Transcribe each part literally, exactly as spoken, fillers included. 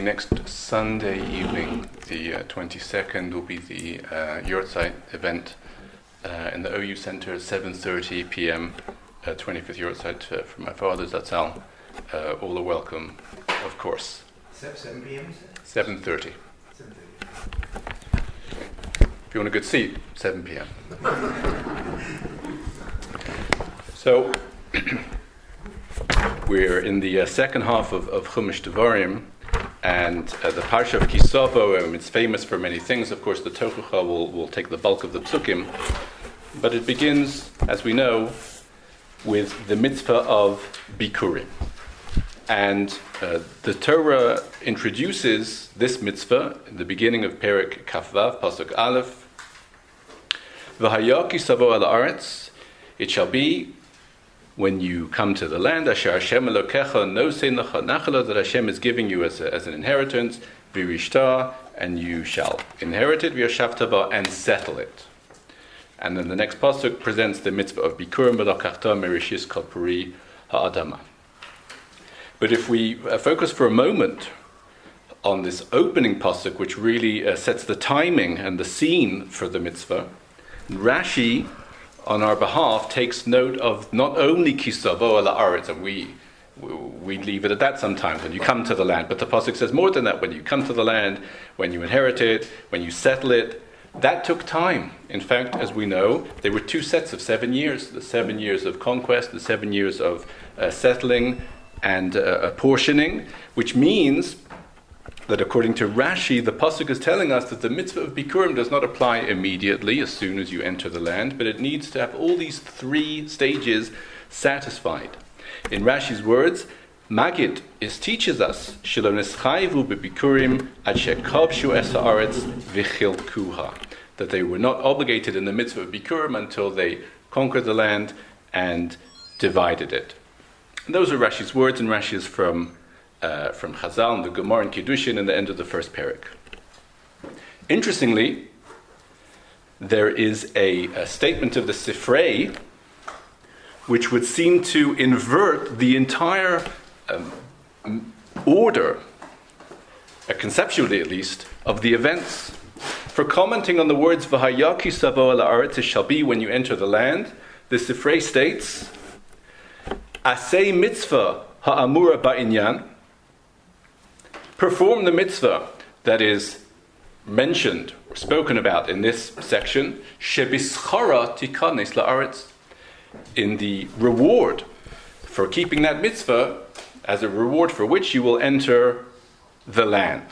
Next Sunday evening, the uh, twenty-second, will be the uh, Yahrzeit event uh, in the O U Center at seven thirty p.m. Uh, twenty-fifth Yahrzeit uh, for my father, Zatzal. Uh, all are welcome, of course. seven p.m. seven thirty. If you want a good seat, seven p.m. So, we're in the uh, second half of, of Chumash Devarim. And uh, the Parsha of Kisavo, um, it's famous for many things. Of course, the Tochucha will, will take the bulk of the psukim. But it begins, as we know, with the mitzvah of Bikurim. And uh, the Torah introduces this mitzvah in the beginning of Perek Kafvav, Pasuk Aleph. V'haya kisavo al haaretz, it shall be when you come to the land, Asher Hashem Elokecha nosenecha nachala, that Hashem is giving you as, a, as an inheritance, v'rishta, and you shall inherit it, v'yashavta ba, and settle it. And then the next pasuk presents the mitzvah of Bikurim v'lokachta merishis kol puri ha'adama. But if we uh, focus for a moment on this opening pasuk, which really uh, sets the timing and the scene for the mitzvah, Rashi, on our behalf, takes note of not only kisavo ala aretz, and we we leave it at that sometimes when you come to the land, but the pasuk says more than that. When you come to the land, when you inherit it, when you settle it, that took time. In fact, as we know, there were two sets of seven years: the seven years of conquest, the seven years of uh, settling and uh, apportioning, which means that according to Rashi, the pasuk is telling us that the mitzvah of Bikurim does not apply immediately as soon as you enter the land, but it needs to have all these three stages satisfied. In Rashi's words, Magid is teaches us Shelo neschayvu bebikurim ad shekabshu es haaretz v'chilkuha, that they were not obligated in the mitzvah of Bikurim until they conquered the land and divided it. And those are Rashi's words, and Rashi is from Uh, from Chazal and the Gemara and Kiddushin in the end of the first parak. Interestingly, there is a, a statement of the Sifrei which would seem to invert the entire um, order, uh, conceptually at least, of the events. For commenting on the words V'haya kisavo al haaretz, it shall be when you enter the land, the Sifrei states, Asei mitzvah ha'amura ba'inyan, perform the mitzvah that is mentioned or spoken about in this section, shebischara tikanes la'aretz, in the reward for keeping that mitzvah, as a reward for which you will enter the land.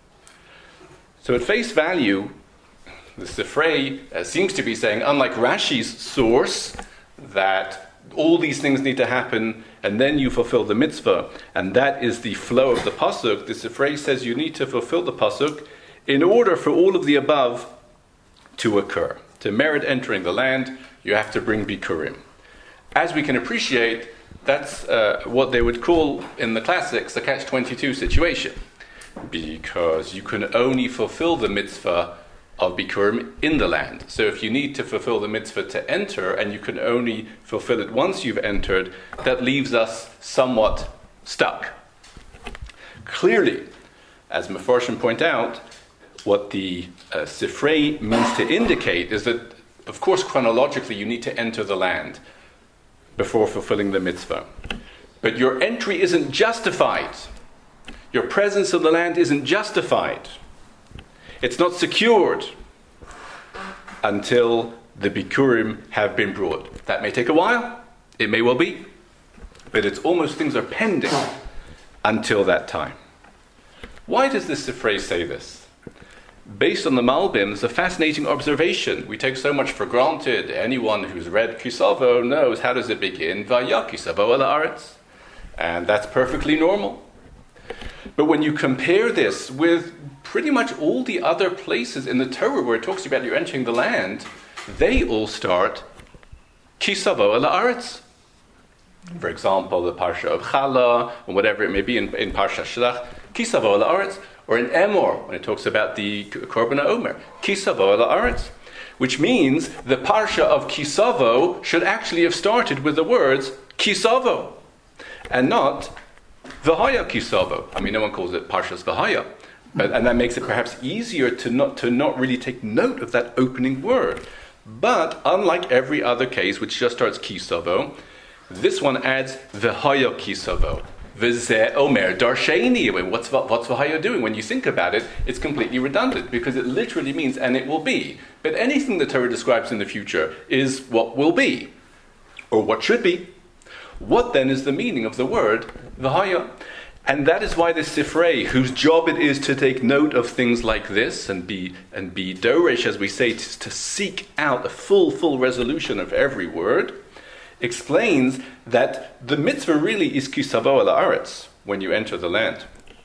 So at face value, the Sifrei uh, seems to be saying, unlike Rashi's source, that all these things need to happen, and then you fulfill the mitzvah, and that is the flow of the pasuk. The Sifrei says you need to fulfill the pasuk in order for all of the above to occur. To merit entering the land, you have to bring Bikurim. As we can appreciate, that's uh, what they would call in the classics a catch twenty-two situation, because you can only fulfill the mitzvah of Bikurim in the land. So if you need to fulfill the mitzvah to enter, and you can only fulfill it once you've entered, that leaves us somewhat stuck. Clearly, as Mefarshim point out, what the uh, Sifrei means to indicate is that, of course, chronologically you need to enter the land before fulfilling the mitzvah. But your entry isn't justified. Your presence in the land isn't justified. It's not secured until the Bikurim have been brought. That may take a while, it may well be, but it's almost things are pending until that time. Why does this Sifrei say this? Based on the Malbim, there's a fascinating observation. We take so much for granted. Anyone who's read Kisavo knows, how does it begin? V'haya kisavo al haaretz. And that's perfectly normal. But when you compare this with pretty much all the other places in the Torah where it talks about you entering the land, they all start Kisavo al haaretz. For example, the Parsha of Chala, or whatever it may be in, in Parsha Shlach, Kisavo al haaretz. Or in Emor, when it talks about the Korban HaOmer, Kisavo al haaretz. Which means the Parsha of Kisavo should actually have started with the words Kisavo, and not V'haya kisavo. I mean, no one calls it Parshas V'haya. But, and that makes it perhaps easier to not to not really take note of that opening word. But unlike every other case, which just starts kisavo, this one adds V'haya kisavo. V'zeh omer darsheni. What's what's V'haya doing? When you think about it, it's completely redundant because it literally means and it will be. But anything the Torah describes in the future is what will be, or what should be. What then is the meaning of the word V'haya? And that is why the Sifrei, whose job it is to take note of things like this and be and be doresh, as we say, to, to seek out a full, full resolution of every word, explains that the mitzvah really is kisavo al haaretz, when you enter the land.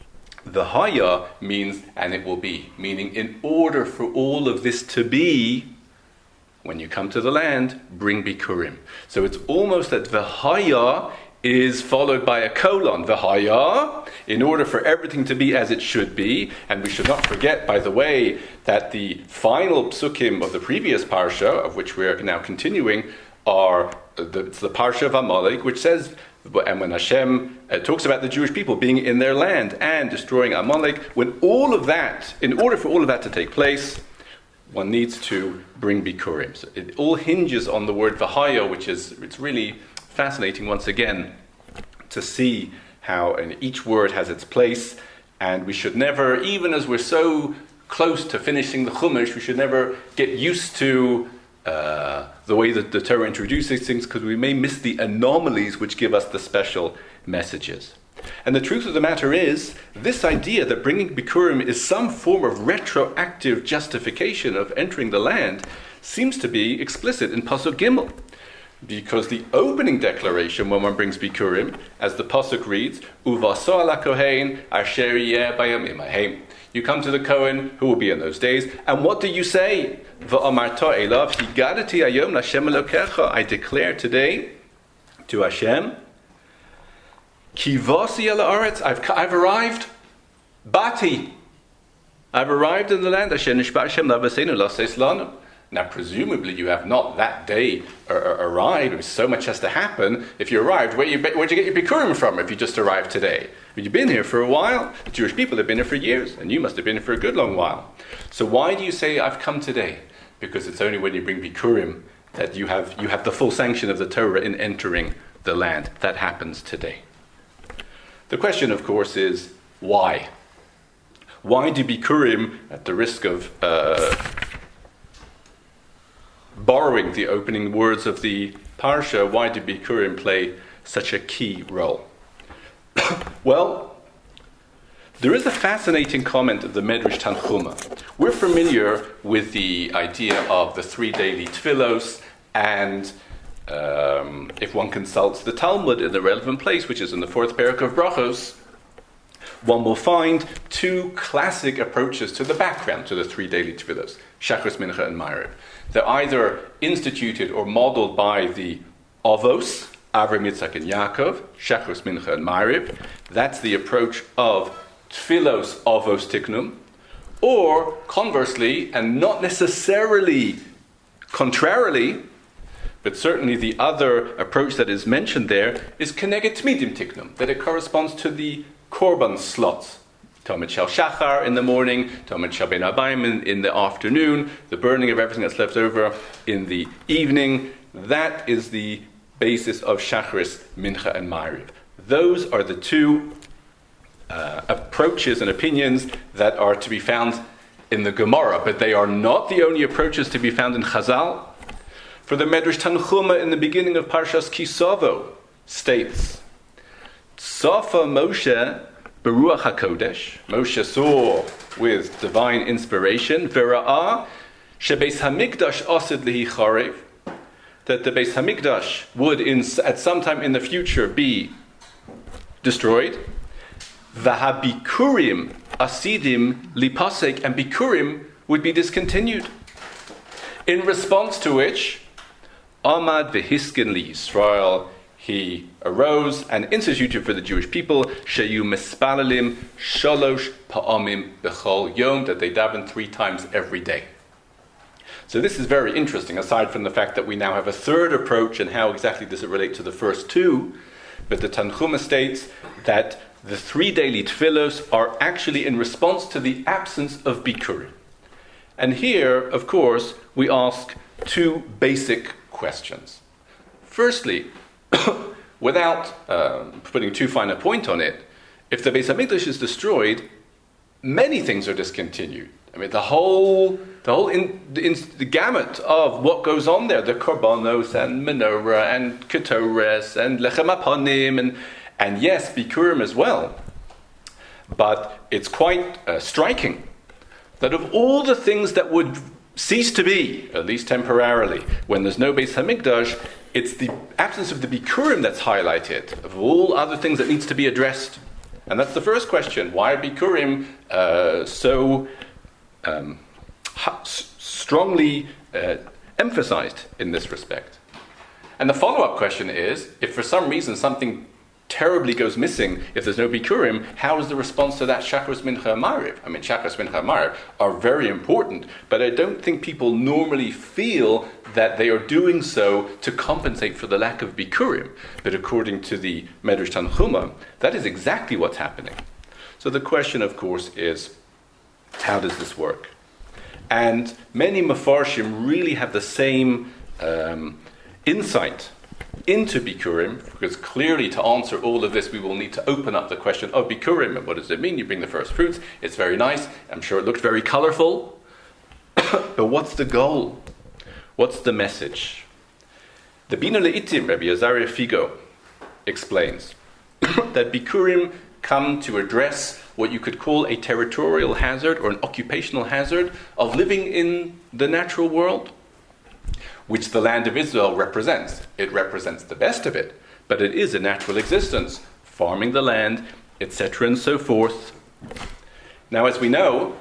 V'haya means and it will be, meaning in order for all of this to be, when you come to the land, bring bikurim. So it's almost that v'haya is followed by a colon, v'haya, in order for everything to be as it should be. And we should not forget, by the way, that the final psukim of the previous parsha, of which we are now continuing, are the, it's the parsha of Amalek, which says, and when Hashem uh, talks about the Jewish people being in their land and destroying Amalek, when all of that, in order for all of that to take place, one needs to bring bikurim. So it all hinges on the word v'haya, which is, it's really fascinating once again to see how and each word has its place, and we should never, even as we're so close to finishing the Chumash, we should never get used to uh, the way that the Torah introduces things, because we may miss the anomalies which give us the special messages. And the truth of the matter is, this idea that bringing Bikurim is some form of retroactive justification of entering the land seems to be explicit in Pasuk Gimel. Because the opening declaration when one brings Bikurim, as the Pasuk reads, Uvaso ala Kohen asher yeh bayamim hahem. You come to the Kohen who will be in those days, and what do you say? V'amarta elav higadati hayom l'Hashem Elokecha. I declare today to Hashem, Kivasi ala aretz. I've I've arrived. Bati. I've arrived in the land. Asher nishba Hashem lavaseinu laseis lanu. Now, presumably, you have not that day uh, arrived. So much has to happen. If you arrived, where you, where'd you get your Bikurim from if you just arrived today? You've been here for a while. The Jewish people have been here for years, and you must have been here for a good long while. So why do you say, I've come today? Because it's only when you bring Bikurim that you have, you have the full sanction of the Torah in entering the land. That happens today. The question, of course, is why? Why do Bikurim, at the risk of Uh, borrowing the opening words of the parsha, why do Bikurim play such a key role? Well, there is a fascinating comment of the Medrash Tanchuma. We're familiar with the idea of the three daily tefillos, and um, if one consults the Talmud in the relevant place, which is in the fourth parak of Brachos, one will find two classic approaches to the background to the three daily tefillos, Shachris, Mincha, and Ma'ariv. They're either instituted or modeled by the Avos, Avram, Yitzchak, and Yaakov, Shachris, Mincha, and Ma'ariv. That's the approach of Tfilos, Avos, Tiknum. Or, conversely, and not necessarily contrarily, but certainly the other approach that is mentioned there is Keneged Tmidim Tiknum, that it corresponds to the Korban slots. Tomid Shel Shachar in the morning, Tomid Shel Ben Abayim in, in the afternoon, the burning of everything that's left over in the evening. That is the basis of Shachris, Mincha, and Ma'ariv. Those are the two uh, approaches and opinions that are to be found in the Gemara, but they are not the only approaches to be found in Chazal. For the Medrash Tanchuma in the beginning of Parshas Kisavo states, Tzafa Moshe Beruach HaKodesh, Moshe saw with divine inspiration, Vera'ah Shebeis HaMikdash Asid Lihi Charev, that the Beis HaMikdash would in, at some time in the future be destroyed. Vahabikurim Asidim Lipasek, and Bikurim would be discontinued. In response to which, Amad V'Hiskin Li Yisrael, he arose and instituted for the Jewish people Sheyu Mispalalim Shalosh Pa'amim B'chol Yom, that they daven three times every day. So this is very interesting, aside from the fact that we now have a third approach, and how exactly does it relate to the first two. but the Tanchuma states that the three daily tefillos are actually in response to the absence of Bikurim. And here, of course, we ask two basic questions. Firstly, without um, putting too fine a point on it, if the Beis HaMikdash is destroyed, many things are discontinued. I mean, the whole, the whole in, in, the gamut of what goes on there, the korbanos and menorah and ketores and lechem hapanim and and yes, bikurim as well. But it's quite uh, striking that of all the things that would cease to be, at least temporarily, when there's no Beis HaMikdash, it's the absence of the bikurim that's highlighted, of all other things that needs to be addressed. And that's the first question. Why are bikurim uh, so um, ha- strongly uh, emphasized in this respect? And the follow-up question is, if for some reason something terribly goes missing, if there's no bikurim, how is the response to that Shachris, Mincha, Mariv? I mean, Shachris, Mincha, Mariv are very important, but I don't think people normally feel that they are doing so to compensate for the lack of bikurim. But according to the Medrash Tanchuma, that is exactly what's happening. So the question, of course, is, how does this work? And many Mefarshim really have the same um, insight into Bikurim, because clearly to answer all of this we will need to open up the question of Bikurim. And what does it mean? You bring the first fruits, it's very nice, I'm sure it looked very colorful, but what's the goal? What's the message? The Bina Le'itim, Rabbi Azaria Figo, explains that Bikurim come to address what you could call a territorial hazard or an occupational hazard of living in the natural world, which the land of Israel represents. It represents the best of it, but it is a natural existence, farming the land, et cetera, and so forth. Now, as we know,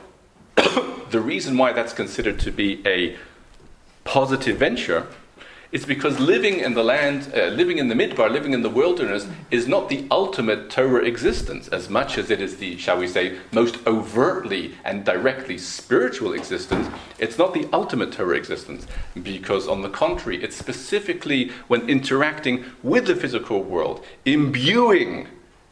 the reason why that's considered to be a positive venture is because living in the land, uh, living in the midbar, living in the wilderness, is not the ultimate Torah existence, as much as it is the, shall we say, most overtly and directly spiritual existence. It's not the ultimate Torah existence, because on the contrary, it's specifically when interacting with the physical world, imbuing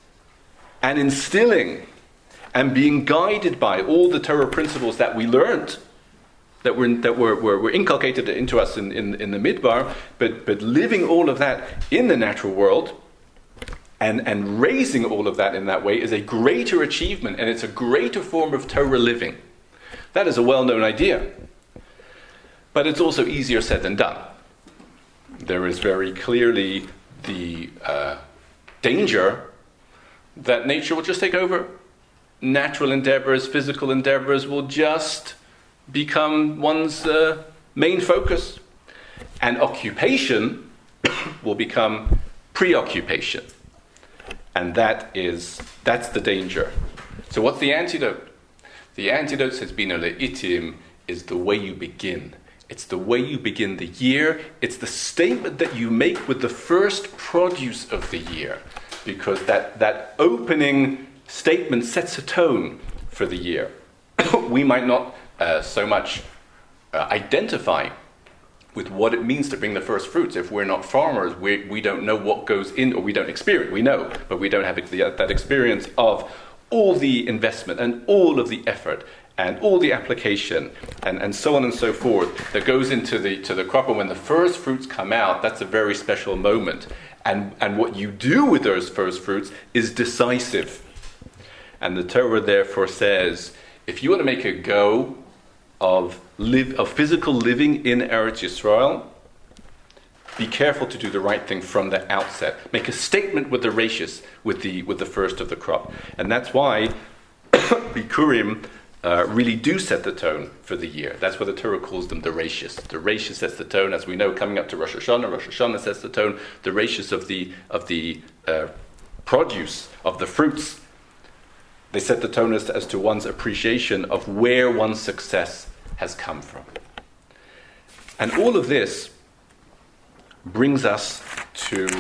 and instilling and being guided by all the Torah principles that we learned, that were that were, were, were inculcated into us in, in, in the midbar, but but living all of that in the natural world and, and raising all of that in that way is a greater achievement, and it's a greater form of Torah living. That is a well-known idea. But it's also easier said than done. There is very clearly the uh, danger that nature will just take over. Natural endeavors, physical endeavors will just become one's uh, main focus, and occupation will become preoccupation, and that is that's the danger. So what's the antidote? The antidote, says Bina Le'itim, is the way you begin. It's the way you begin the year. It's the statement that you make with the first produce of the year, because that, that opening statement sets a tone for the year. We might not Uh, so much uh, identify with what it means to bring the first fruits. If we're not farmers, we we don't know what goes in, or we don't experience. We know, but we don't have the, uh, that experience of all the investment and all of the effort and all the application and, and so on and so forth that goes into the to the crop. And when the first fruits come out, that's a very special moment. And and what you do with those first fruits is decisive. And the Torah therefore says, if you want to make a go of live of physical living in Eretz Yisrael, be careful to do the right thing from the outset. Make a statement with the rashis, with the with the first of the crop, and that's why Bikurim uh, really do set the tone for the year. That's why the Torah calls them the rashis. The rashis sets the tone, as we know, coming up to Rosh Hashanah. Rosh Hashanah sets the tone. The rashis of the of the uh, produce of the fruits, they set the tone as, as to one's appreciation of where one's success has come from. And all of this brings us to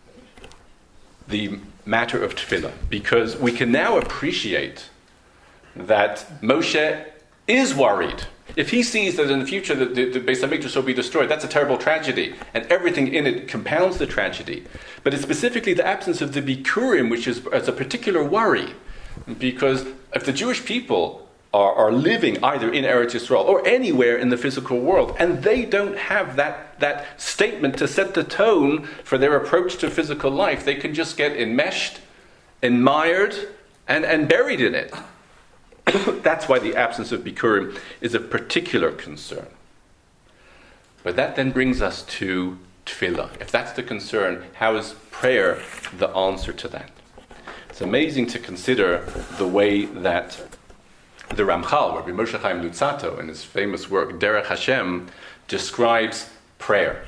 the matter of tefillah, because we can now appreciate that Moshe is worried. If he sees that in the future the, the, the Beis HaMikdash will be destroyed, that's a terrible tragedy, and everything in it compounds the tragedy. But it's specifically the absence of the Bikurim, which is as a particular worry, because if the Jewish people are, are living either in Eretz Yisrael or anywhere in the physical world, and they don't have that, that statement to set the tone for their approach to physical life, they can just get enmeshed, admired, and, and buried in it. That's why the absence of Bikurim is a particular concern. But that then brings us to Tefillah. If that's the concern, how is prayer the answer to that? It's amazing to consider the way that the Ramchal, Rabbi Moshe Chaim Luzzatto, in his famous work Derech Hashem, describes prayer.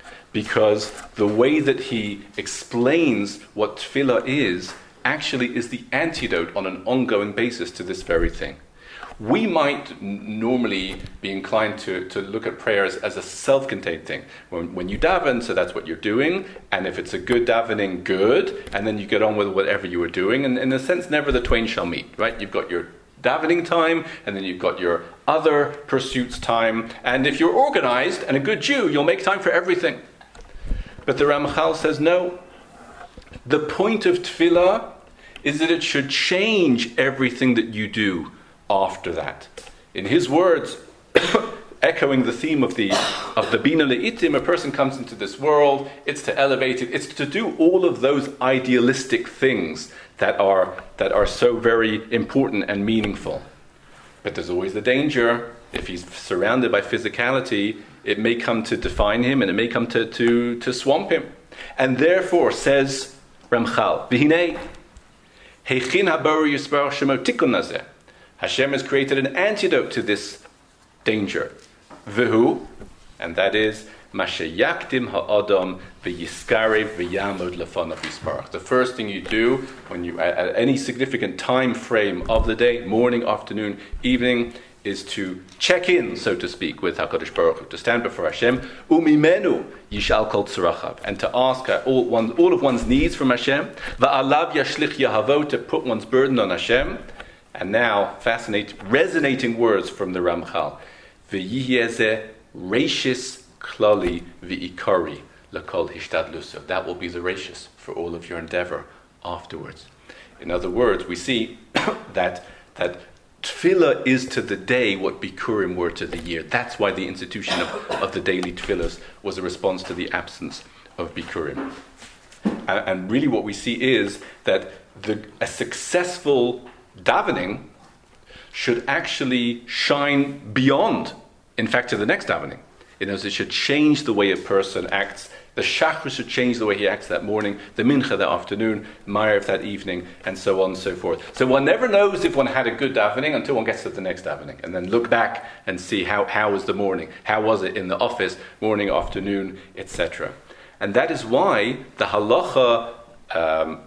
Because the way that he explains what Tefillah is actually is the antidote on an ongoing basis to this very thing. We might n- normally be inclined to, to look at prayers as a self-contained thing. When, when you daven, so that's what you're doing, and if it's a good davening, good, and then you get on with whatever you were doing, and in a sense, never the twain shall meet, right? You've got your davening time, and then you've got your other pursuits time, and if you're organized and a good Jew, you'll make time for everything. But the Ramchal says, no. The point of Tefillah is that it should change everything that you do after that. In his words, echoing the theme of the of the Bina Le'itim, a person comes into this world, it's to elevate it, it's to do all of those idealistic things that are that are so very important and meaningful. But there's always the danger, if he's surrounded by physicality, it may come to define him and it may come to, to, to swamp him. And therefore, says Ramchal, V'hinei, Heichin haBorei Yisbarach Shemo Tikun Hazeh. Hashem has created an antidote to this danger. V'hu, and that is, Mashe yakdim ha'adam v'yiskarev v'yamod lefonav Yisbarach. The first thing you do when you at, at any significant time frame of the day, morning, afternoon, evening, is to check in, so to speak, with HaKadosh Baruch Hu, to stand before Hashem, umimenu yishal kol tzarachav, and to ask all, one, all of one's needs from Hashem, va'alav yashlich yahavo, to put one's burden on Hashem. And now, fascinating, resonating words from the Ramchal, v'yihyezeh reishis klali v'ikari lakol hishtadluso. That will be the reishis for all of your endeavor afterwards. In other words, we see that that Tefillah is to the day what Bikurim were to the year. That's why the institution of, of the daily Tefillahs was a response to the absence of Bikurim. And, and really what we see is that the, a successful davening should actually shine beyond, in fact, to the next davening. In other words, it should change the way a person acts. The Shachar should change the way he acts that morning, the Mincha that afternoon, Ma'ariv that evening, and so on and so forth. So one never knows if one had a good davening until one gets to the next davening, and then look back and see how, how was the morning, how was it in the office, morning, afternoon, et cetera. And that is why the halacha um,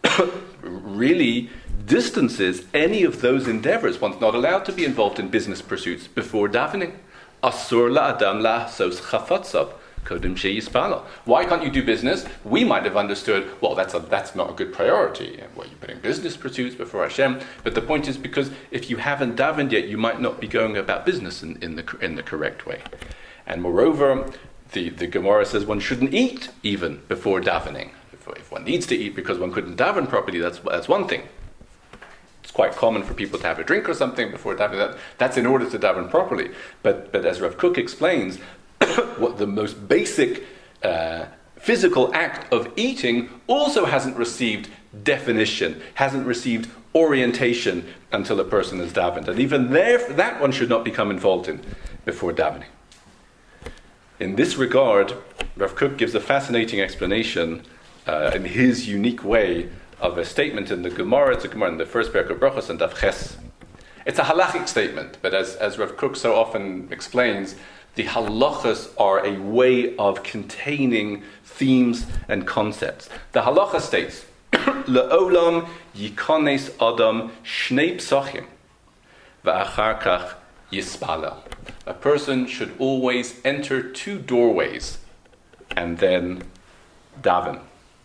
really distances any of those endeavors. One's not allowed to be involved in business pursuits before davening. Asur la'adam la'sos chafatzav. Why can't you do business? We might have understood, well, that's a, that's not a good priority. Well, you're putting business pursuits before Hashem. But the point is, because if you haven't davened yet, you might not be going about business in, in the in the correct way. And moreover, the, the Gemara says one shouldn't eat even before davening. If, if one needs to eat because one couldn't daven properly, that's that's one thing. It's quite common for people to have a drink or something before davening. That, that's in order to daven properly. But but as Rav Kook explains, what the most basic uh, physical act of eating also hasn't received definition, hasn't received orientation until a person is davened. And even there, that one should not become involved in before davening. In this regard, Rav Kook gives a fascinating explanation uh, in his unique way of a statement in the Gemara. It's a Gemara in the first Perek of Brachos and Daf Ches. It's a halachic statement, but as, as Rav Kook so often explains, the halachas are a way of containing themes and concepts. The halacha states, Le'olam yikones adam shnei psachim va'achar kach yispalel. A person should always enter two doorways and then daven.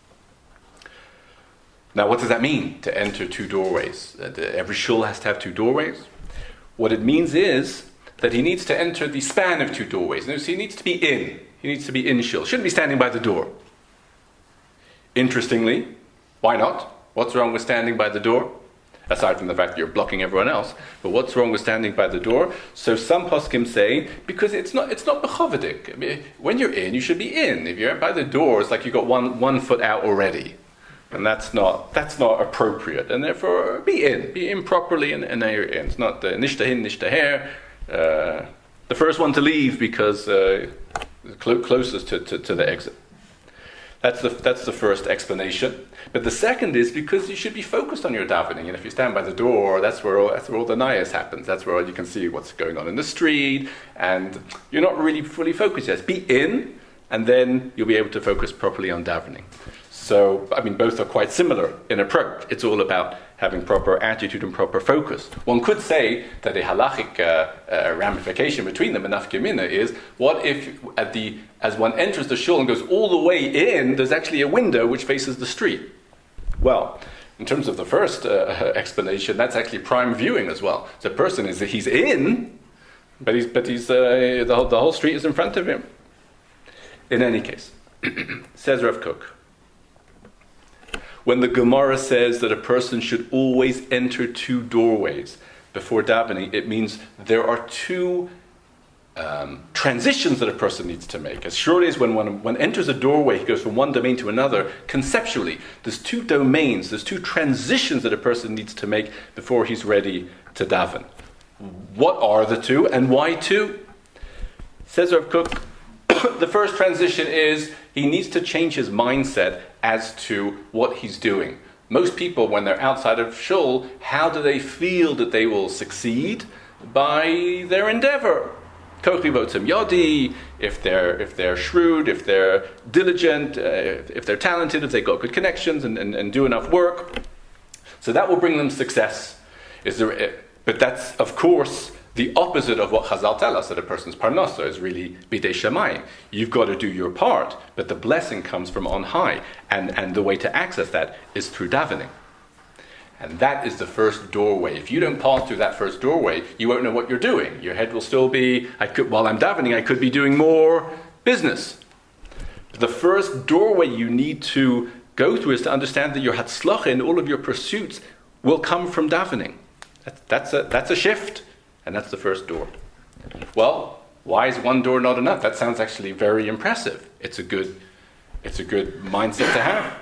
Now, what does that mean, to enter two doorways? Every shul has to have two doorways? What it means is that he needs to enter the span of two doorways. So he needs to be in. He needs to be in shul. Shouldn't be standing by the door. Interestingly, why not? What's wrong with standing by the door? Aside from the fact that you're blocking everyone else. But what's wrong with standing by the door? So some poskim say, because it's not it's not bechovadik. I mean, when you're in, you should be in. If you're by the door, it's like you got one one foot out already. And that's not that's not appropriate. And therefore, be in. Be in properly, and, and now you're in. It's not the nishtahin, nishtaher. Uh, the first one to leave because uh, cl- closest to, to, to the exit. That's the that's the first explanation. But the second is because you should be focused on your davening. And if you stand by the door, that's where all, that's where all the nayas happens. That's where you can see what's going on in the street, and you're not really fully focused yet. Be in, and then you'll be able to focus properly on davening. So, I mean, both are quite similar in approach. It's all about having proper attitude and proper focus. One could say that a halachic uh, uh, ramification between them, enough gemina, is what if at the as one enters the shul and goes all the way in, there's actually a window which faces the street? Well, in terms of the first uh, explanation, that's actually prime viewing as well. The person is he's in, but he's but he's uh, the whole the whole street is in front of him. In any case, says Rav Kook, when the Gemara says that a person should always enter two doorways before davening, it means there are two um, transitions that a person needs to make. As surely as when one, one enters a doorway, he goes from one domain to another, conceptually, there's two domains, there's two transitions that a person needs to make before he's ready to daven. What are the two, and why two? Says Rav Kook, the first transition is he needs to change his mindset as to what he's doing. Most people, when they're outside of shul, how do they feel that they will succeed? By their endeavor. Kochi votzim yodi, if they're if they're shrewd, if they're diligent, uh, if they're talented, if they've got good connections and, and, and do enough work. So that will bring them success. Is there, but that's, of course, the opposite of what Chazal tell us, that a person's parnasa is really bidei shamayim. You've got to do your part, but the blessing comes from on high. And, and the way to access that is through davening. And that is the first doorway. If you don't pass through that first doorway, you won't know what you're doing. Your head will still be, I could, while I'm davening, I could be doing more business. The first doorway you need to go through is to understand that your hatzlacha in all of your pursuits will come from davening. That's, that's, a, that's a shift. And that's the first door. Well, why is one door not enough? That sounds actually very impressive. It's a good, it's a good mindset to have.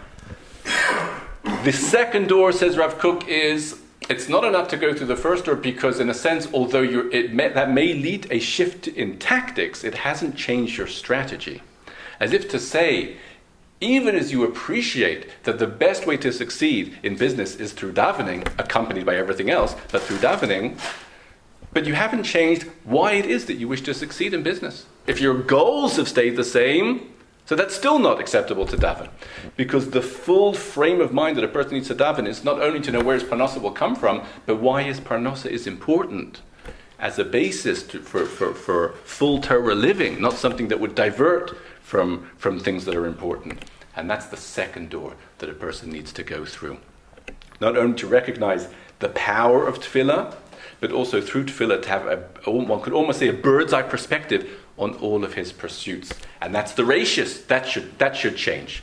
The second door, says Rav Kook, is it's not enough to go through the first door because, in a sense, although you're, it may, that may lead a shift in tactics, it hasn't changed your strategy. As if to say, even as you appreciate that the best way to succeed in business is through davening, accompanied by everything else, but through davening, but you haven't changed why it is that you wish to succeed in business. If your goals have stayed the same, so that's still not acceptable to daven. Because the full frame of mind that a person needs to daven is not only to know where his parnasa will come from, but why his parnasa is important as a basis to, for, for, for full Torah living, not something that would divert from, from things that are important. And that's the second door that a person needs to go through. Not only to recognize the power of tefillah, but also through tefillah to have, a, one could almost say, a bird's eye perspective on all of his pursuits. And that's the ratius. That should, that should change.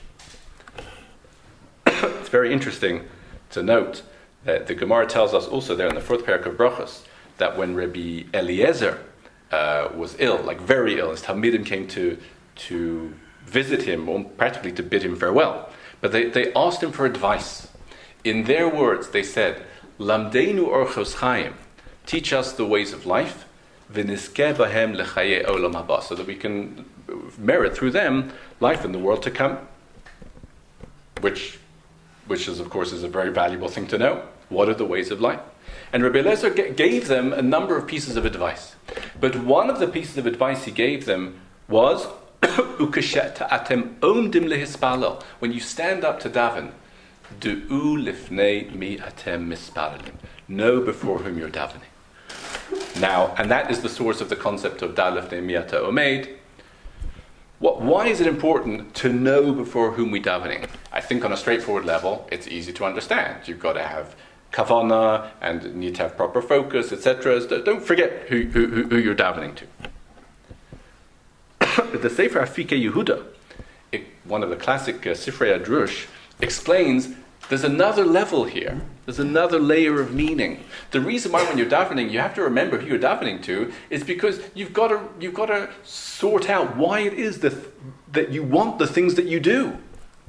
It's very interesting to note that the Gemara tells us also there in the fourth parak of Brachos that when Rabbi Eliezer uh, was ill, like very ill, his Talmidim came to, to visit him, or practically to bid him farewell. But they, they asked him for advice. In their words, they said, Lamdeinu orchos chayim, teach us the ways of life, v'niskeh bahem lechaye olam haba, so that we can merit through them life in the world to come. Which, which is, of course, is a very valuable thing to know. What are the ways of life? And Rabbi Eliezer g- gave them a number of pieces of advice. But one of the pieces of advice he gave them was, when you stand up to daven, du'u lifnei mi atem misparalim, know before whom you're davening. Now, and that is the source of the concept of da lifnei mi ata omeid. What, why is it important to know before whom we're davening? I think on a straightforward level, it's easy to understand. You've got to have kavana and need to have proper focus, et cetera. Don't forget who, who, who you're davening to. The Sefer Afike Yehuda, it, one of the classic uh, Sifrei Adrush, explains there's another level here. There's another layer of meaning. The reason why when you're davening, you have to remember who you're davening to is because you've got to you've got to sort out why it is that that you want the things that you do.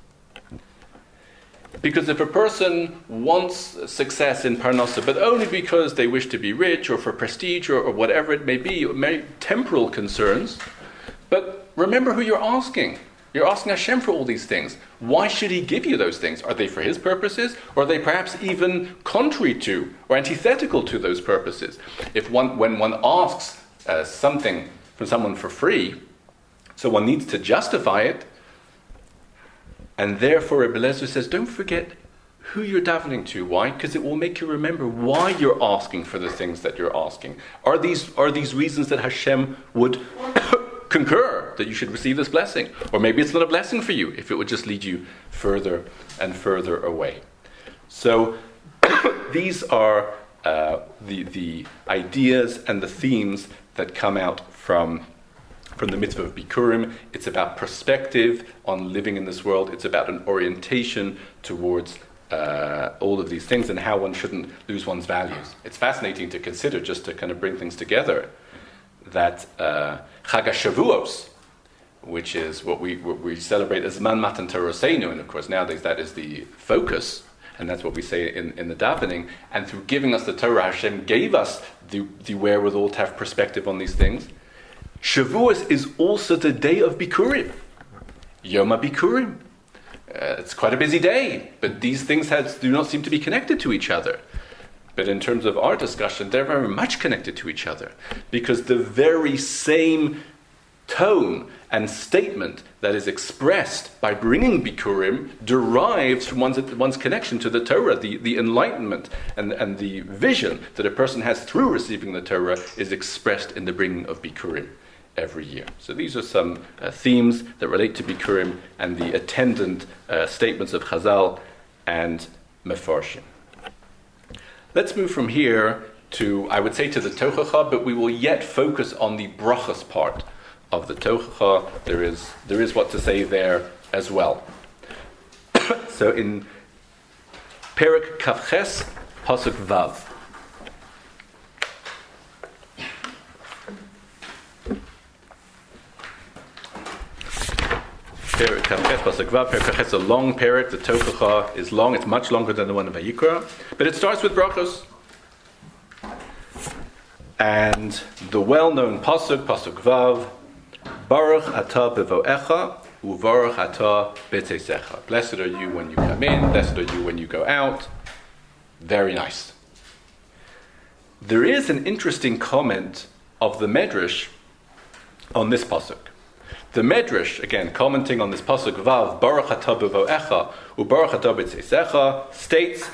Because if a person wants success in Parnassa, but only because they wish to be rich or for prestige or, or whatever it may be, may, temporal concerns, but remember who you're asking. You're asking Hashem for all these things. Why should He give you those things? Are they for His purposes? Or are they perhaps even contrary to or antithetical to those purposes? If one, when one asks uh, something from someone for free, so one needs to justify it, and therefore Rebbe Eliezer says, don't forget who you're davening to. Why? Because it will make you remember why you're asking for the things that you're asking. Are these are these reasons that Hashem would concur that you should receive this blessing? Or maybe it's not a blessing for you if it would just lead you further and further away. So these are uh, the the ideas and the themes that come out from from the mitzvah of Bikurim. It's about perspective on living in this world. It's about an orientation towards uh, all of these things and how one shouldn't lose one's values. It's fascinating to consider, just to kind of bring things together, that uh, Chag HaShavuos, which is what we what we celebrate as Man Matan Torosenu, and of course nowadays that is the focus, and that's what we say in, in the davening. And through giving us the Torah, Hashem gave us the, the wherewithal to have perspective on these things. Shavuos is also the day of Bikurim, Yom HaBikurim. Uh, it's quite a busy day, but these things has, do not seem to be connected to each other. But in terms of our discussion, they're very much connected to each other, because the very same tone and statement that is expressed by bringing Bikurim derives from one's, one's connection to the Torah. The, the enlightenment and, and the vision that a person has through receiving the Torah is expressed in the bringing of Bikurim every year. So these are some uh, themes that relate to Bikurim and the attendant uh, statements of Chazal and Mefarshim. Let's move from here to, I would say, to the Tochacha, but we will yet focus on the brachas part of the Tochacha. There is there is what to say there as well. So in Perek Kavches, Pasuk Vav. Perek Kavches, Pasuk Vav. Perek Kavches is a long perek. The Tochacha is long. It's much longer than the one of Vayikra. But it starts with brachos. And the well-known Pasuk, Pasuk Vav, Baruch atah bevo'echa, u'baruch atah b'teisecha. Blessed are you when you come in, blessed are you when you go out. Very nice. There is an interesting comment of the Medrash on this Pasuk. The Medrash, again, commenting on this Pasuk Vav, Baruch atah bevo'echa, u'baruch atah b'teisecha, states,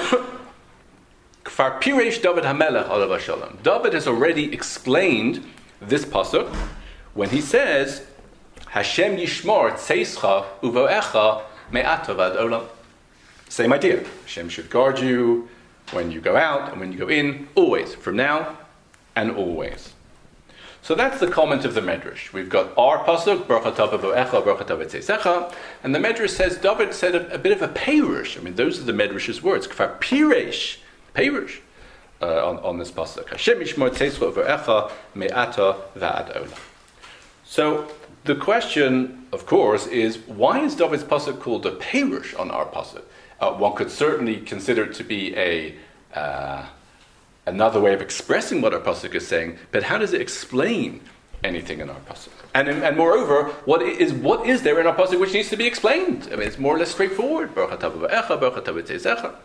Kfar Piresh David HaMelech alav hashalom. David has already explained this Pasuk when he says, Hashem yishmor tzeischa uvoecha me'ata vad olam. Same idea. Hashem should guard you when you go out and when you go in, always, from now and always. So that's the comment of the Medrash. We've got our pasuk, Baruch atah b'vo'echa, Baruch atah b'tzeisecha, and the Medrash says, David said a, a bit of a peirush. I mean, those are the Medrash's words. Kfar piresh, peirush, uh, on, on this pasuk. Hashem yishmor tzeischa uvo'echa me'ata vad olam. So the question, of course, is why is David's pasuk called a peirush on our pasuk? Uh, one could certainly consider it to be a uh, another way of expressing what our pasuk is saying, but how does it explain anything in our pasuk? And and moreover, what is what is there in our pasuk which needs to be explained? I mean, it's more or less straightforward. Baruch atah b'vo'echa, Baruch atah b'tzeisecha.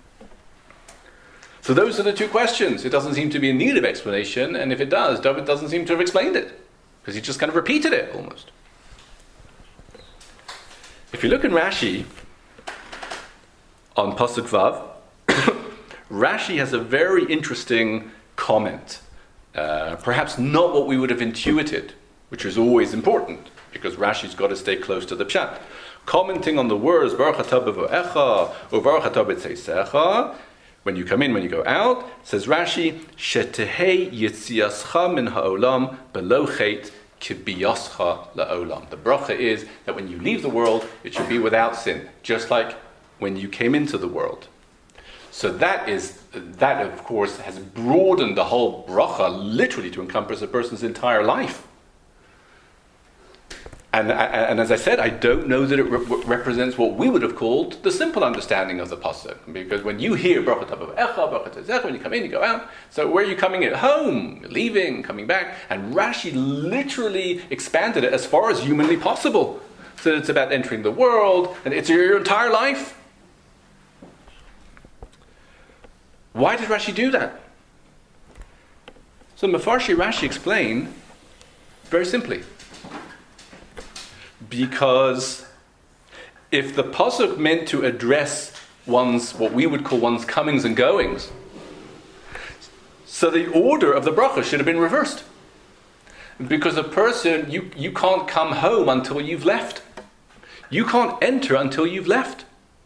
So those are the two questions. It doesn't seem to be in need of explanation, and if it does, David doesn't seem to have explained it, because he just kind of repeated it almost. If you look in Rashi on Pasuk Vav, Rashi has a very interesting comment. Uh, perhaps not what we would have intuited, which is always important, because Rashi's got to stay close to the pshat. Commenting on the words Baruch atah b'vo'echa or Baruch atah b'tzeisecha, when you come in, when you go out, says Rashi, Shetehei yitziascha min ha'olam belo chet kibiyascha la'olam. The bracha is that when you leave the world, it should be without sin, just like when you came into the world. So that is, that of course has broadened the whole bracha literally to encompass a person's entire life. And, and as I said, I don't know that it re- represents what we would have called the simple understanding of the pasuk. Because when you hear bracha tavavecha, bracha tezecha, when you come in, you go out. So where are you coming in? Home, leaving, coming back. And Rashi literally expanded it as far as humanly possible. So it's about entering the world, and it's your entire life. Why did Rashi do that? So Mefarshi Rashi explained very simply. Because if the pasuk meant to address one's, what we would call one's comings and goings, so the order of the bracha should have been reversed. Because a person, you, you can't come home until you've left. You can't enter until you've left.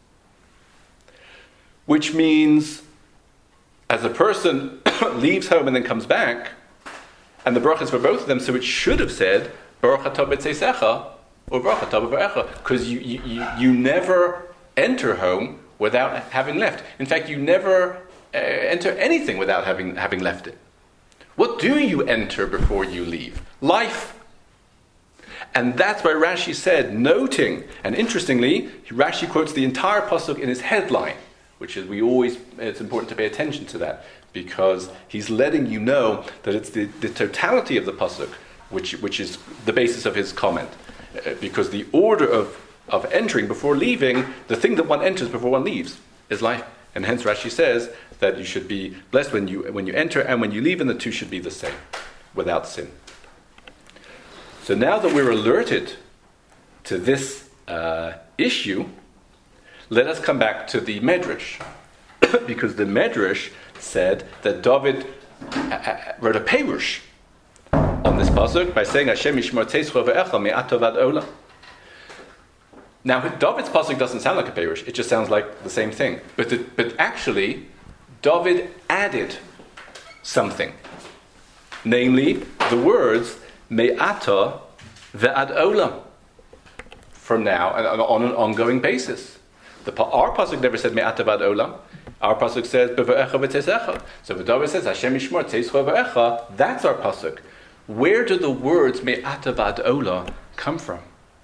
Which means, as a person leaves home and then comes back, and the bracha is for both of them, so it should have said, Baruch atah b'tzeisecha, or bracha atah b'varecha, because you, you, you, you never enter home without having left. In fact, you never uh, enter anything without having, having left it. What do you enter before you leave? Life. And that's why Rashi said, noting, and interestingly, Rashi quotes the entire pasuk in his headline, which is, we always, it's important to pay attention to that, because he's letting you know that it's the, the totality of the pasuk, which, which is the basis of his comment. Uh, because the order of, of entering before leaving, the thing that one enters before one leaves, is life. And hence Rashi says that you should be blessed when you when you enter and when you leave, and the two should be the same, without sin. So now that we're alerted to this uh, issue, let us come back to the Medrash. Because the Medrash said that David uh, wrote a Perush on this pasuk by saying, Hashem yishmor tzeischo ve'echa me'ato vad olam. Now, David's pasuk doesn't sound like a Perush, it just sounds like the same thing. But, the, but actually, David added something. Namely, the words, me'ata ve'ad olam. From now, and on an ongoing basis. The, our pasuk never said me'ata ve'ad olam. Our pasuk says, be've'echa ve'tzesecha. So when David says, Hashem yishmor tzeischo ve'echa, that's our pasuk. Where do the words me'ata ve'ad olam come from?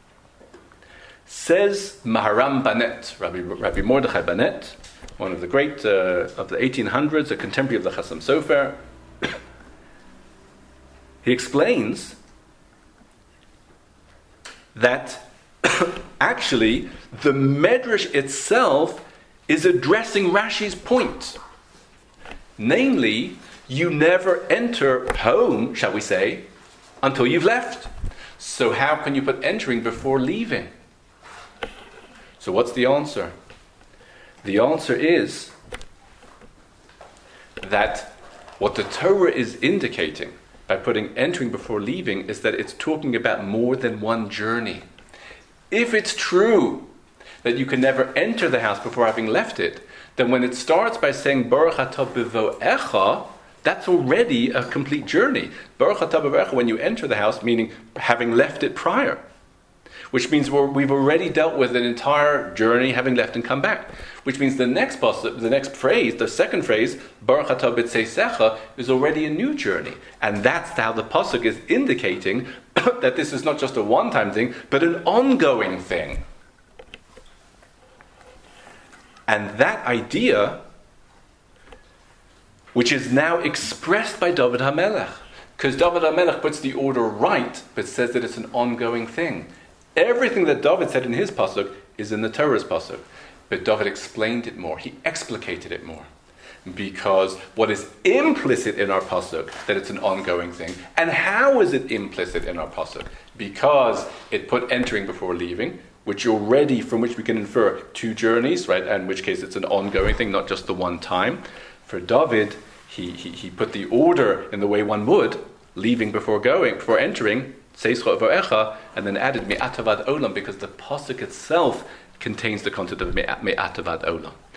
Says Maharam Banet, Rabbi, Rabbi Mordechai Banet, one of the great, uh, of the eighteen hundreds, a contemporary of the Chasam Sofer. He explains that actually the Medrash itself is addressing Rashi's point. Namely, you never enter home, shall we say, until you've left. So how can you put entering before leaving? So what's the answer? The answer is that what the Torah is indicating by putting entering before leaving is that it's talking about more than one journey. If it's true that you can never enter the house before having left it, then when it starts by saying Baruch atah b'vo'echa, that's already a complete journey. Baruch atah b'vo'echa, when you enter the house, meaning having left it prior. Which means we're, we've already dealt with an entire journey, having left and come back. Which means the next posture, the next phrase, the second phrase, Baruch atah b'tzeisecha, is already a new journey. And that's how the pasuk is indicating that this is not just a one-time thing, but an ongoing thing. And that idea, which is now expressed by David HaMelech, because David HaMelech puts the order right, but says that it's an ongoing thing. Everything that David said in his pasuk is in the Torah's pasuk, but David explained it more. He explicated it more, because what is implicit in our pasuk that it's an ongoing thing, and how is it implicit in our pasuk? Because it put entering before leaving, which already from which we can infer two journeys, right? And in which case it's an ongoing thing, not just the one time. For David, he he, he put the order in the way one would, leaving before going, before entering. And then added me'ata vad olam, because the pasuk itself contains the concept of me'ata vad olam.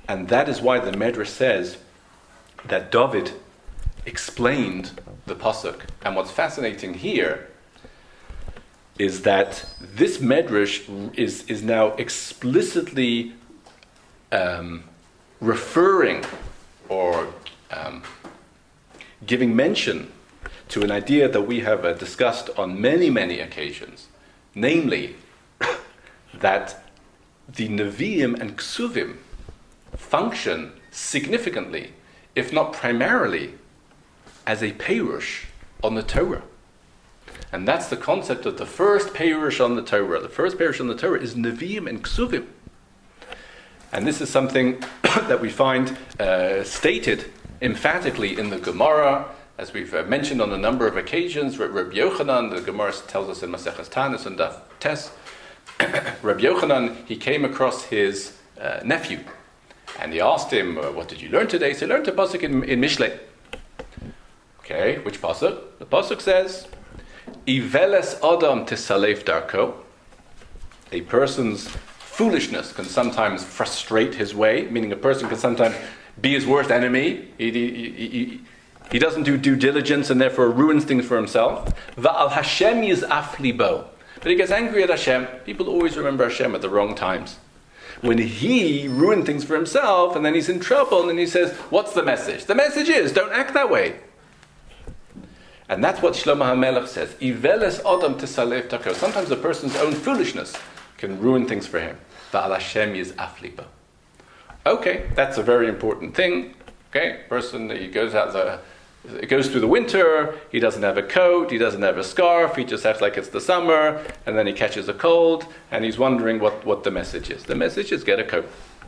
And that is why the Medrash says that David explained the pasuk. And what's fascinating here is that this Medrash is, is now explicitly um, referring or um, giving mention to an idea that we have uh, discussed on many, many occasions, namely that the Nevi'im and Ksuvim function significantly, if not primarily, as a Perush on the Torah. And that's the concept of the first Perush on the Torah. The first Perush on the Torah is Nevi'im and Ksuvim. And this is something that we find uh, stated emphatically in the Gemara, as we've uh, mentioned on a number of occasions. Rabbi Yochanan, the Gemara tells us in Maseches Tanis and Daf Tes, Rabbi Yochanan, he came across his uh, nephew, and he asked him, uh, what did you learn today? So he learned a pasuk in, in Mishlei. Okay, which pasuk? The pasuk says, Iveles Adam Tisalef Darko. A person's foolishness can sometimes frustrate his way, meaning a person can sometimes be his worst enemy. He, he, he, he doesn't do due diligence and therefore ruins things for himself. Va'al Hashem yiz'af libo. But he gets angry at Hashem. People always remember Hashem at the wrong times. When he ruined things for himself and then he's in trouble and then he says, what's the message? The message is, don't act that way. And that's what Shlomo HaMelech says. Iveles Adam Tisalef Darko. Sometimes a person's own foolishness can ruin things for him. Va'al Hashem yiz'af libo. Okay, that's a very important thing. Okay, person, he goes out the, it goes through the winter, he doesn't have a coat, he doesn't have a scarf, he just acts like it's the summer, and then he catches a cold, and he's wondering what, what the message is. The message is get a coat.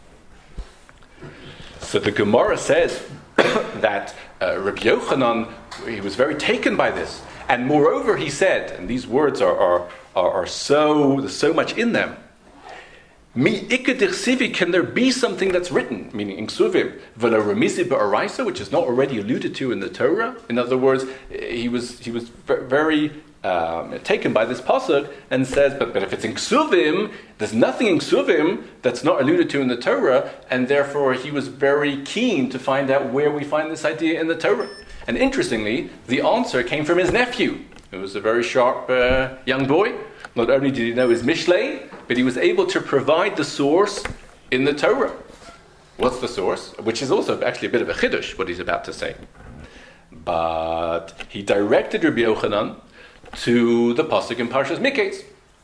So the Gemara says that uh, Rabbi Yochanan, he was very taken by this. And moreover, he said, and these words are, are, are, are so, there's so much in them, Mi ikadirsivi, can there be something that's written, meaning in Ksuvim, v'la remizi ba'araisa, which is not already alluded to in the Torah? In other words, he was he was very um, taken by this pasuk and says, but, but if it's in Ksuvim, there's nothing in Ksuvim that's not alluded to in the Torah, and therefore he was very keen to find out where we find this idea in the Torah. And interestingly, the answer came from his nephew, who was a very sharp uh, young boy. Not only did he know his Mishlei, but he was able to provide the source in the Torah. What's the source? Which is also actually a bit of a chiddush, what he's about to say. But he directed Rabbi Yochanan to the pasuk in Parshas Miketz,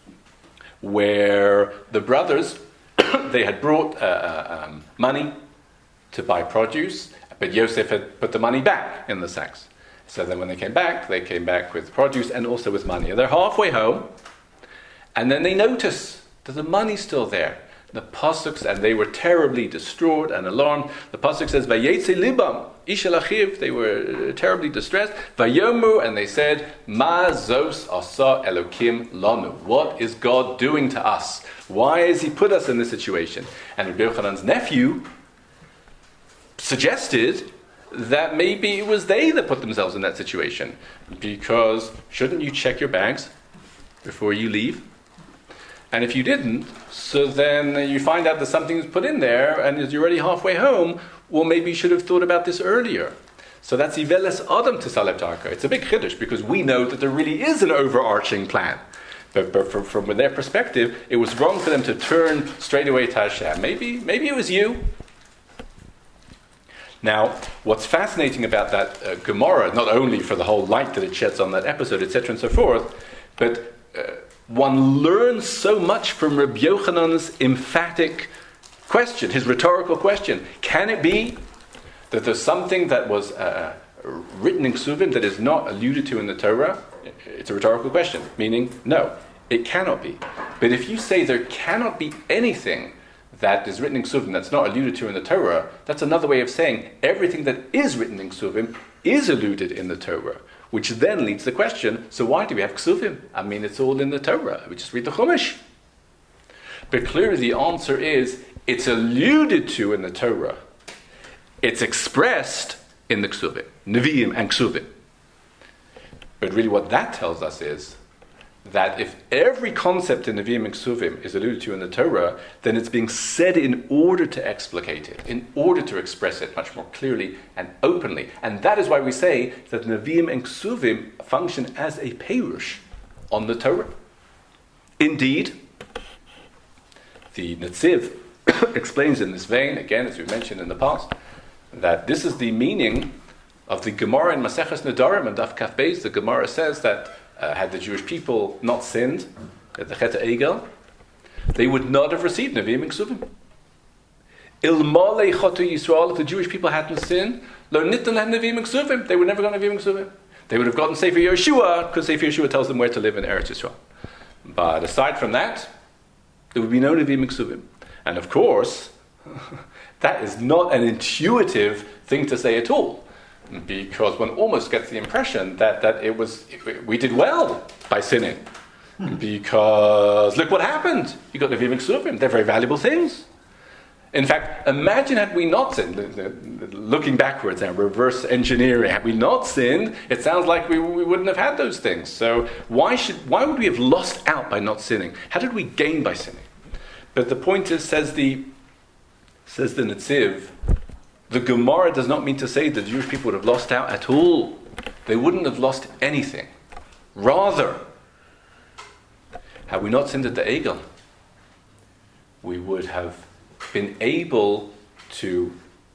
where the brothers, they had brought uh, um, money to buy produce, but Yosef had put the money back in the sacks. So then when they came back, they came back with produce and also with money. And they're halfway home, and then they notice that the money's still there. The pasuk, and they were terribly distraught and alarmed. The pasuk says, "Vayetze libam ishel achiv." They were terribly distressed. Vayomu, and they said, "Ma zos asa Elokim lanu." What is God doing to us? Why has He put us in this situation? And Rabbi Yochanan's nephew suggested that maybe it was they that put themselves in that situation, because shouldn't you check your bags before you leave? And if you didn't, so then you find out that something's put in there, and as you're already halfway home, well, maybe you should have thought about this earlier. So that's Iveles Adam Tisalef Darko. It's a big chiddush, because we know that there really is an overarching plan. But, but from, from their perspective, it was wrong for them to turn straight away to Hashem. Maybe, maybe it was you. Now, what's fascinating about that uh, Gemara, not only for the whole light that it sheds on that episode, et cetera, and so forth, but uh, one learns so much from Rabbi Yochanan's emphatic question, his rhetorical question. Can it be that there's something that was uh, written in Ksuvim that is not alluded to in the Torah? It's a rhetorical question, meaning, no, it cannot be. But if you say there cannot be anything that is written in Ksuvim that's not alluded to in the Torah, that's another way of saying everything that is written in Ksuvim is alluded in the Torah. Which then leads to the question, so why do we have Ksuvim? I mean, it's all in the Torah. We just read the Chumash. But clearly the answer is, it's alluded to in the Torah. It's expressed in the Ksuvim, Nevi'im and Ksuvim. But really what that tells us is that if every concept in Nevi'im and Ksuvim is alluded to in the Torah, then it's being said in order to explicate it, in order to express it much more clearly and openly. And that is why we say that Nevi'im and Ksuvim function as a perush on the Torah. Indeed, the Netziv explains in this vein, again, as we mentioned in the past, that this is the meaning of the Gemara in Maseches Nedarim and Daf Kaf Beis. The Gemara says that uh, had the Jewish people not sinned at the Chet Egel, they would not have received Nevi'im and Ksuvim. Ilmalei Chotu Yisrael, if the Jewish people hadn't sinned, lo nitan lehem Nevi'im and Ksuvim, they would never got Nevi'im and Ksuvim. They would have gotten Sefer Yeshua, because Sefer Yeshua tells them where to live in Eretz Yisrael. But aside from that, there would be no Nevi'im and Ksuvim. And of course, that is not an intuitive thing to say at all, because one almost gets the impression that, that it was we did well by sinning, because look what happened. You got Nevi'im and Ksuvim. They're very valuable things. In fact, imagine had we not sinned, looking backwards and reverse engineering, had we not sinned, it sounds like we, we wouldn't have had those things. So why should why would we have lost out by not sinning? How did we gain by sinning? But the point is, says the says the Netziv, the Gemara does not mean to say that the Jewish people would have lost out at all. They wouldn't have lost anything. Rather, had we not sinned at the Egel, we would have been able to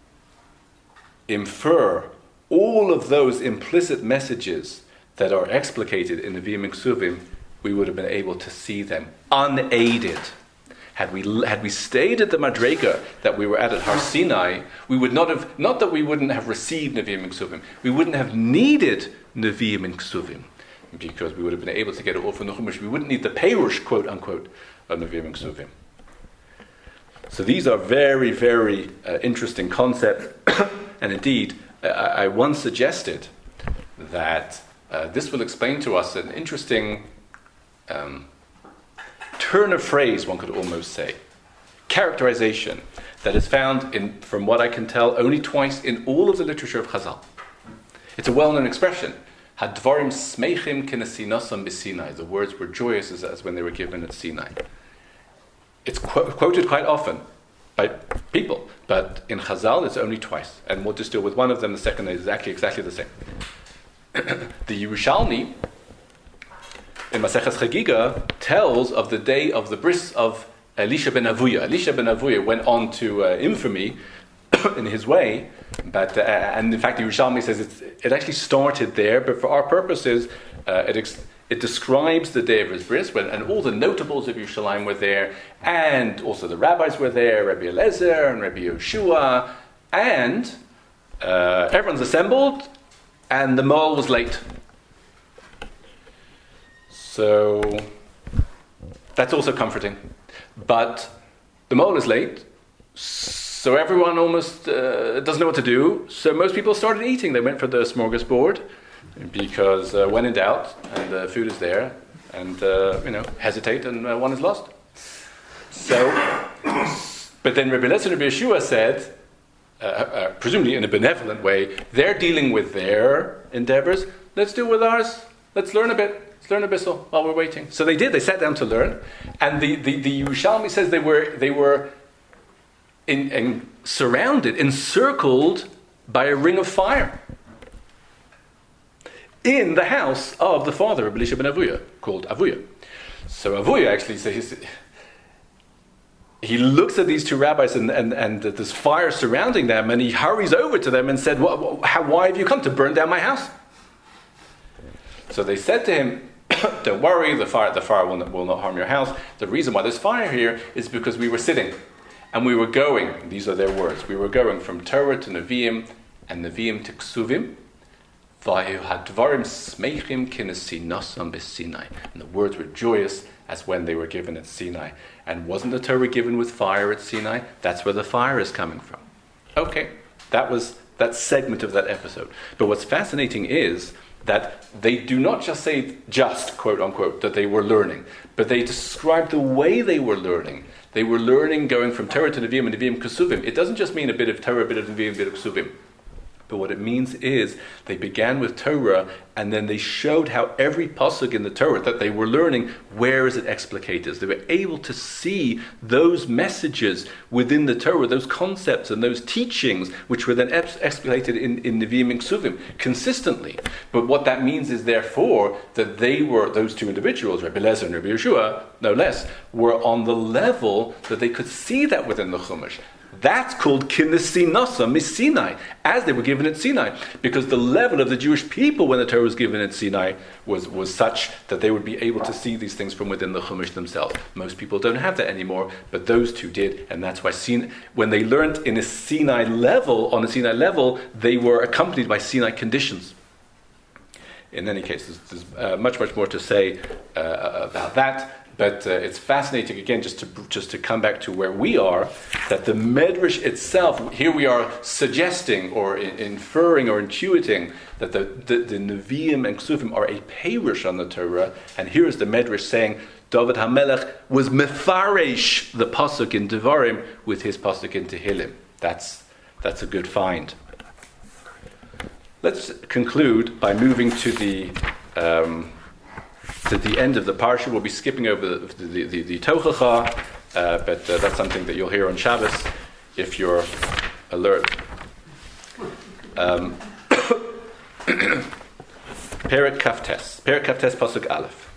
infer all of those implicit messages that are explicated in the Nevi'im and Ksuvim. We would have been able to see them unaided. Had we had we stayed at the Madrega that we were at at Har Sinai, we would not have, not that we wouldn't have received Nevi'im and Ksuvim, we wouldn't have needed Nevi'im and Ksuvim, because we would have been able to get it all from the Chumash. We wouldn't need the Perush, quote unquote, of Nevi'im and Ksuvim. So these are very, very uh, interesting concepts. And indeed, uh, I once suggested that uh, this will explain to us an interesting um, turn of phrase, one could almost say, characterization that is found, in, from what I can tell, only twice in all of the literature of Chazal. It's a well-known expression. Hadvarim smeichim kinesinasam b'Sinai. The words were joyous as, as when they were given at Sinai. It's qu- quoted quite often by people, but in Chazal it's only twice. And we'll just deal with one of them. The second is actually exactly the same. The Yerushalmi in Maseches Chagiga tells of the day of the bris of Elisha ben Avuya. Elisha ben Avuya went on to uh, infamy in his way, but uh, and in fact the Yerushalmi says it's, it actually started there, but for our purposes uh, it ex- It describes the day of his bris, when, and all the notables of Yerushalayim were there, and also the rabbis were there, Rabbi Eliezer and Rabbi Yoshua, and uh, everyone's assembled, and the mole was late. So that's also comforting. But the mole is late, so everyone almost uh, doesn't know what to do, so most people started eating. They went for the smorgasbord, because uh, when in doubt, and the food is there, and uh, you know, hesitate, and uh, one is lost. So, but then Rabbi Eliezer and Rabbi Yeshua said, uh, uh, presumably in a benevolent way, they're dealing with their endeavors. Let's deal with ours. Let's learn a bit. Let's learn a bissel while we're waiting. So they did. They sat down to learn, and the the, the Yerushalmi says they were they were in, in surrounded, encircled by a ring of fire in the house of the father of Elisha ben Avuya, called Avuya. So Avuya actually says, he looks at these two rabbis and, and, and this fire surrounding them, and he hurries over to them and said, what, how, why have you come to burn down my house? So they said to him, don't worry, the fire, the fire will not, will not harm your house. The reason why there's fire here is because we were sitting, and we were going, these are their words, we were going from Torah to Nevi'im, and Nevi'im to Ksuvim, and the words were joyous as when they were given at Sinai. And wasn't the Torah given with fire at Sinai? That's where the fire is coming from. Okay, that was that segment of that episode. But what's fascinating is that they do not just say, just, quote unquote, that they were learning, but they describe the way they were learning. They were learning going from Torah to Nevi'im and Nevi'im Ksuvim. It doesn't just mean a bit of Torah, a bit of Nevi'im, a bit of Ksuvim. But what it means is they began with Torah, and then they showed how every pasuk in the Torah that they were learning, where is it explicated? They were able to see those messages within the Torah, those concepts and those teachings, which were then ex- explicated in, in Nevi'im and Ksuvim consistently. But what that means is, therefore, that they were, those two individuals, Rabbi Eliezer and Rabbi Yeshua, no less, were on the level that they could see that within the Chumash. That's called Kinesi Nasa Sinai, as they were given at Sinai, because the level of the Jewish people when the Torah was given at Sinai was, was such that they would be able to see these things from within the Chumash themselves. Most people don't have that anymore, but those two did, and that's why Sinai, when they learned in a Sinai level, on a Sinai level, they were accompanied by Sinai conditions. In any case, there's, there's uh, much, much more to say uh, about that. But uh, it's fascinating, again, just to just to come back to where we are, that the Medrash itself, here we are suggesting or in, inferring or intuiting that the, the, the Nevi'im and Ksuvim are a perush on the Torah, and here is the Medrash saying, David HaMelech was mefaresh the pasuk in Devarim with his pasuk in Tehillim. That's, that's a good find. Let's conclude by moving to the... Um, To the end of the parsha. We'll be skipping over the, the, the, the Tochacha, uh, but uh, that's something that you'll hear on Shabbos if you're alert. Um, Perek Kaftes. Perek Kaftes Pasuk Aleph.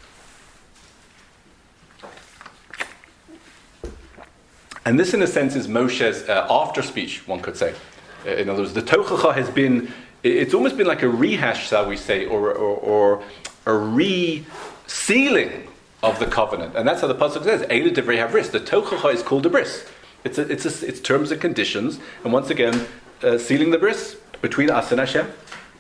And this, in a sense, is Moshe's uh, after speech, one could say. Uh, in other words, the Tochacha has been, it's almost been like a rehash, shall we say, or, or, or a re- sealing of the covenant, and that's how the pasuk says. Eila divrei havris. The tochacha is called a bris. It's a, it's a, it's terms and conditions, and once again, uh, sealing the bris between us and Hashem.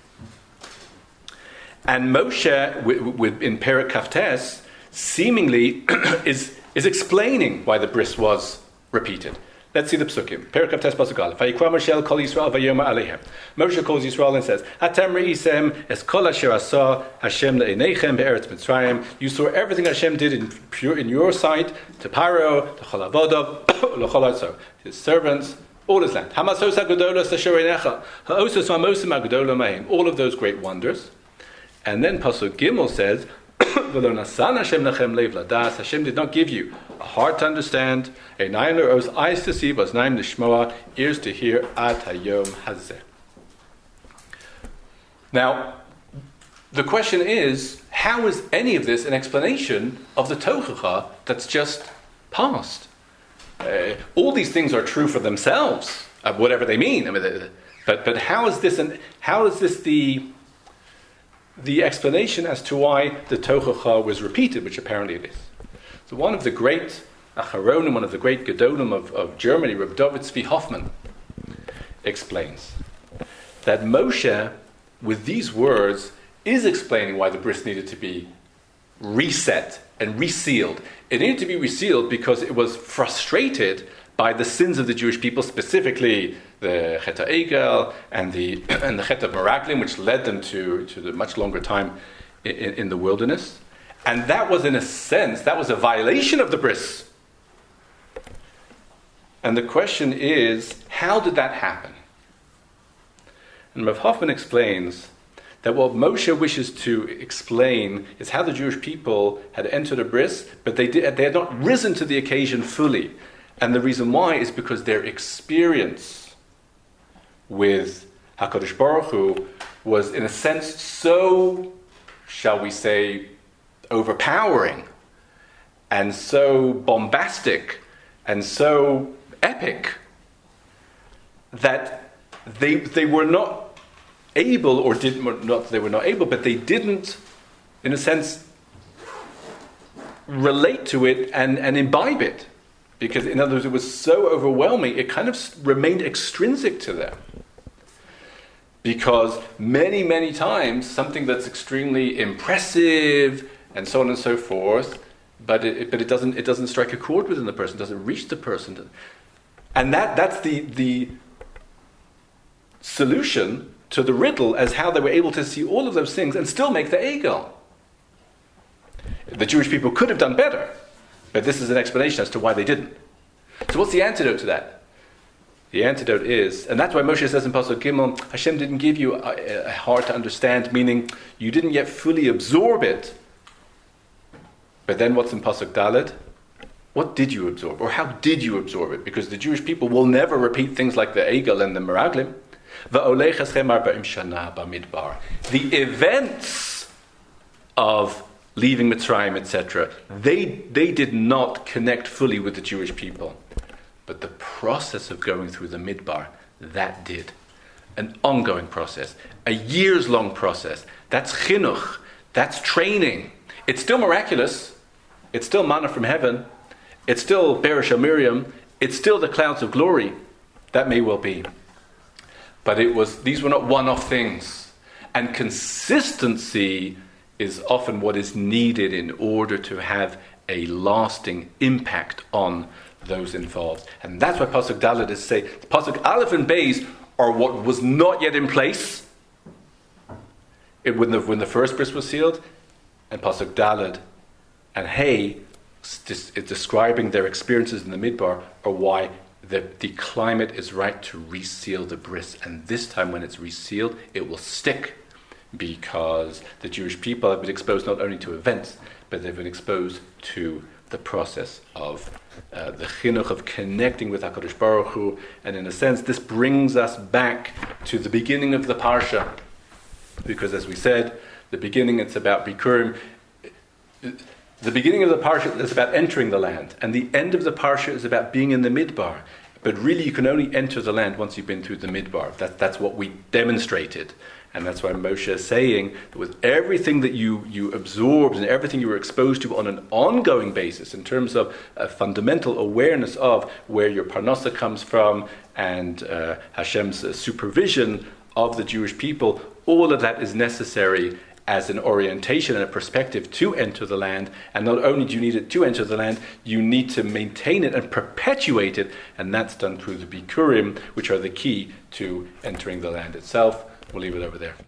And Moshe, w- w- in Perek Kaftes, seemingly is is explaining why the bris was repeated. Let's see the psukim. Perek Kaftes pasuk Aleph. Vayikra Moshe kol Yisrael vayoma aleihem. Moshe calls Yisrael and says, "Atem reisem es kol asher asa Hashem le'einechem be'eretz Mitzrayim." You saw everything Hashem did in pure in your sight to Paro, to Chol Avodav, l'chol Hatzor, his servants, all his land. Hamasos hagedolos asher einecha, ha'osos ha'mosim hagedolos ma'im. All of those great wonders. And then pasuk Gimel says, "V'lo nasan Hashem lechem leiv ladas." Hashem did not give you a heart to understand, a nine le'os, eyes to see, was nine l'shmoa, ears to hear, at hayom hazeh. Now, the question is, how is any of this an explanation of the Tochacha that's just passed? Uh, all these things are true for themselves, uh, whatever they mean. I mean, but but how is this an, how is this the the explanation as to why the Tochacha was repeated, which apparently it is? So one of the great Acharonim, one of the great Gedolim of, of Germany, Reb David Tzvi Hoffman, explains that Moshe, with these words, is explaining why the bris needed to be reset and resealed. It needed to be resealed because it was frustrated by the sins of the Jewish people, specifically the Chet HaEgel and the and the Chet of Meraglim, which led them to, to the much longer time in, in the wilderness. And that was, in a sense, that was a violation of the bris. And the question is, how did that happen? And Rav Hoffman explains that what Moshe wishes to explain is how the Jewish people had entered a bris, but they, did, they had not risen to the occasion fully. And the reason why is because their experience with HaKadosh Baruch Hu was, in a sense, so, shall we say, overpowering and so bombastic and so epic that they they were not able, or did not they were not able, but they didn't, in a sense, relate to it and, and imbibe it. Because, in other words, it was so overwhelming, it kind of remained extrinsic to them. Because many, many times, something that's extremely impressive and so on and so forth, but it, but it doesn't it doesn't strike a chord within the person, doesn't reach the person. And that that's the the solution to the riddle as how they were able to see all of those things and still make the Egel. The Jewish people could have done better, but this is an explanation as to why they didn't. So what's the antidote to that? The antidote is, and that's why Moshe says in Pasuk Gimel, Hashem didn't give you a, a heart to understand, meaning you didn't yet fully absorb it. But then what's in Pasuk Daled? What did you absorb? Or how did you absorb it? Because the Jewish people will never repeat things like the Egel and the Meraglim. The events of leaving Mitzrayim, et cetera, they, they did not connect fully with the Jewish people. But the process of going through the Midbar, that did. An ongoing process, a years-long process. That's chinuch, that's training. It's still miraculous. It's still manna from heaven. It's still Beresh Miriam. It's still the clouds of glory. That may well be. But it was; these were not one-off things. And consistency is often what is needed in order to have a lasting impact on those involved. And that's why Pasuk Daled is saying, Pasuk Aleph and Beis are what was not yet in place it, when, the, when the first bris was sealed, and Pasuk Daled and Hey is describing their experiences in the Midbar, or why the, the climate is right to reseal the bris. And this time when it's resealed, it will stick, because the Jewish people have been exposed not only to events, but they've been exposed to the process of uh, the chinuch of connecting with HaKadosh Baruch Hu. And in a sense, this brings us back to the beginning of the Parsha, because as we said, the beginning, it's about Bikurim. The beginning of the Parsha is about entering the land, and the end of the Parsha is about being in the Midbar. But really, you can only enter the land once you've been through the Midbar. That, that's what we demonstrated. And that's why Moshe is saying that with everything that you, you absorbed and everything you were exposed to on an ongoing basis, in terms of a fundamental awareness of where your parnasa comes from and uh, Hashem's uh, supervision of the Jewish people, all of that is necessary as an orientation and a perspective to enter the land. And not only do you need it to enter the land, you need to maintain it and perpetuate it, and that's done through the Bikurim, which are the key to entering the land itself. We'll leave it over there.